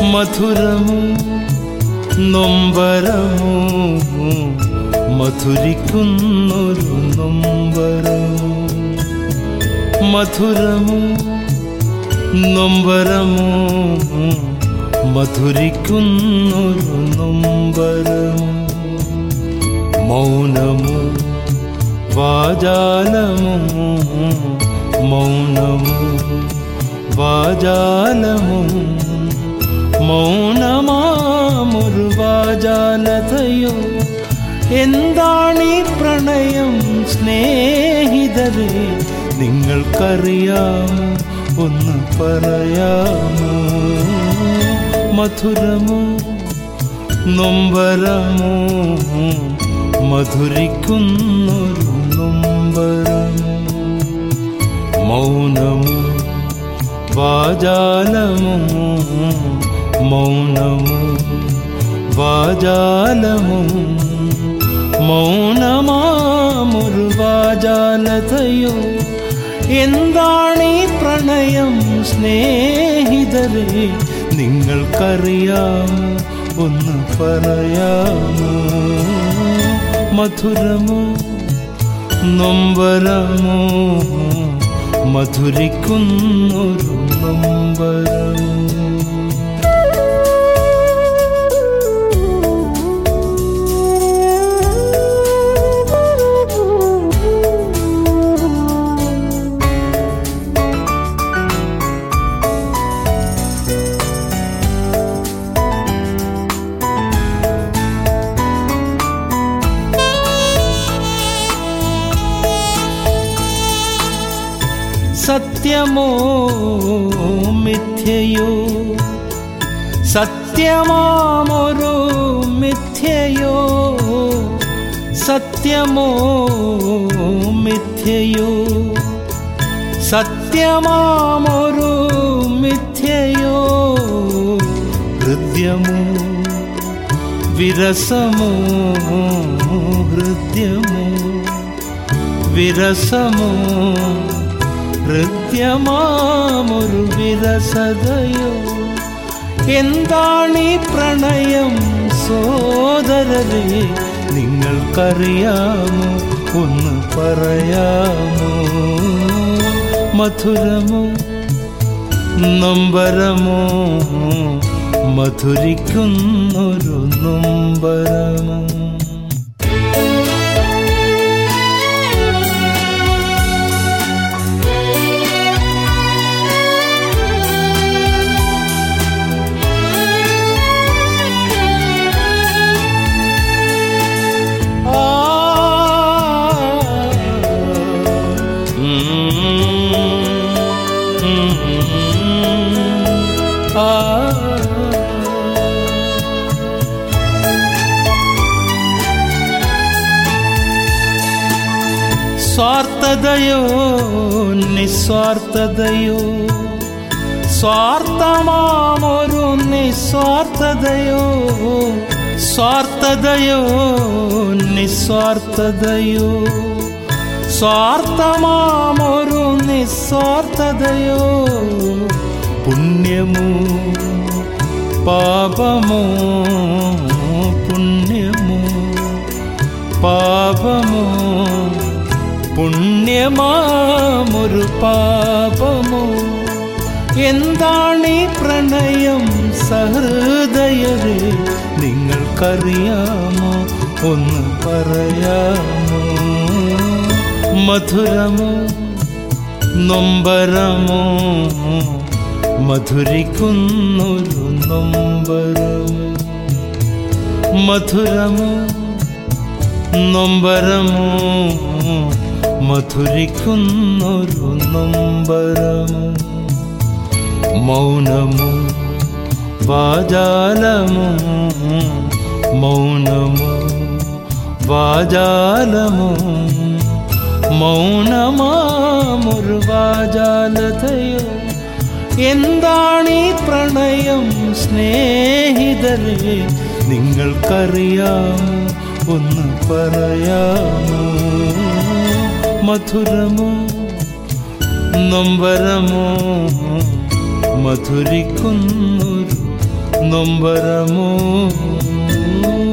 മധുരമോ നൊമ്പരമോ മധുരിക്കുന്നൊരു നൊമ്പരമോ, മധുരമോ നൊമ്പരമോ മധുരിക്കുന്നൊരു നൊമ്പരമോ, മൗനമോ വാചാലമോ മൗനമോ വാചാലമോ, മൗനമാമൊരു വാചാലതയോ, എന്താണീ പ്രണയം സ്നേഹിതരേ, നിങ്ങൾക്കറിയാമോ, ഒന്ന് പറയാമോ? മധുരമോ നൊമ്പരമോ മധുരിക്കുന്നൊരു നൊമ്പരമോ, മൗനമോ വാചാലമോ മൗനമോ വാചാലമോ, മൗനമാമൊരു വാചാലതയോ, എന്താണീ പ്രണയം സ്നേഹിതരേ, നിങ്ങൾക്കറിയാമോ, ഒന്ന് പറയാമോ? മധുരമോ നൊമ്പരമോ മധുരിക്കുന്നൊരു നൊമ്പരമോ. സത്യമോ മിഥ്യയോ, സത്യമാമൊരു മിഥ്യയോ, സത്യമോ മിഥ്യയോ, സത്യമാമൊരു മിഥ്യയോ, ഹൃദ്യമോ വിരസമോ ഹൃദ്യമോ വിരസമോ, ഹൃദ്യമാമൊരു വിരസതയോ, എന്താണീ പ്രണയം സോദരരേ, നിങ്ങൾക്കറിയാമോ, ഒന്ന് പറയാമോ? മധുരമോ നൊമ്പരമോ മധുരിക്കുന്നൊരു നൊമ്പരമോ. സ്വാർത്ഥതയോ നിസ്വാർത്ഥതയോ, സ്വാർത്ഥമാമൊരു നിസ്വാർത്ഥതയോ, സ്വാർത്ഥതയോ നിസ്വാർത്ഥതയോ, സ്വാർത്ഥമാമൊരു നിസ്വാർത്ഥതയോ, പുണ്യമോ പാപമോ പുണ്യമോ പാപമോ, പുണ്യമാമൊരു പാപമോ, എന്താണീ പ്രണയം സഹൃദയരേ, നിങ്ങൾക്കറിയാമോ, ഒന്ന് പറയാമോ? മധുരമോ നൊമ്പരമോ മധുരിക്കുന്നൊരു നൊമ്പരമോ, മധുരമോ നൊമ്പരമോ മധുരിക്കുന്നൊരു നൊമ്പരമോ, മൗനമോ വാചാലമോ മൗനമോ വാചാലമോ, മൗനമാമൊരു വാചാലതയോ, എന്താണീ പ്രണയം സ്നേഹിതരേ, നിങ്ങൾക്കറിയാമോ, ഒന്ന് പറയാമോ? മധുരമോ നൊമ്പരമോ മധുരിക്കുന്നൊരു നൊമ്പരമോ